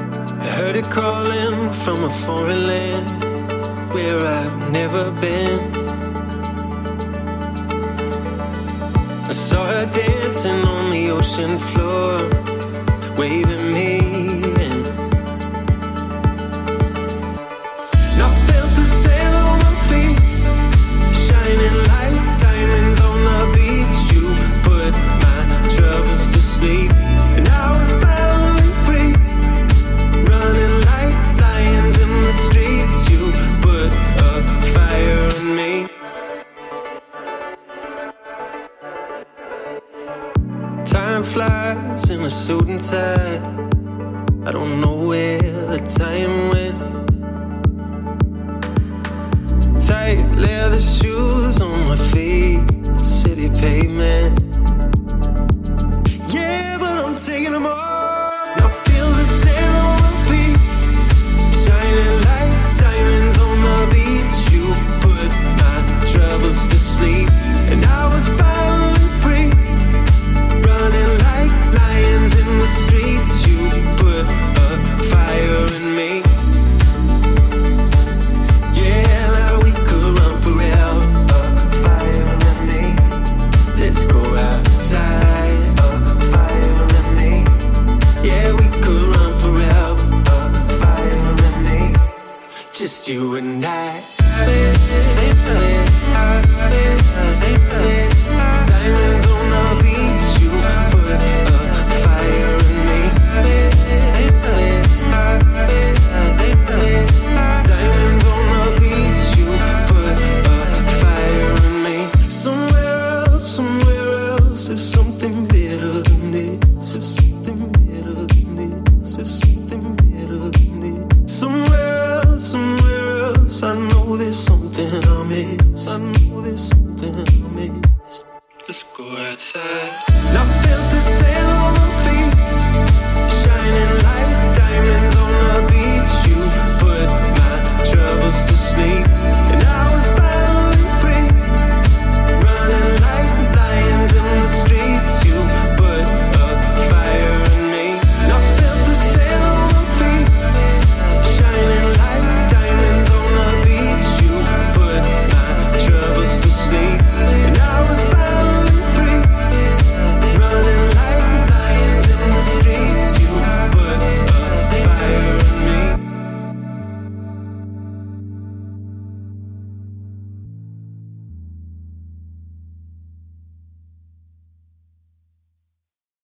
I heard it calling from a foreign land where I've never been. I saw her dancing on the ocean floor, waving me in. And I felt the sail on my feet, shining like diamonds on the beach. You put my troubles to sleep, and I was finally free, running like lions in the streets. You put a fire in me. Time flies in a suit and tie. I don't know where the time went. Tight leather shoes on my feet, city pavement.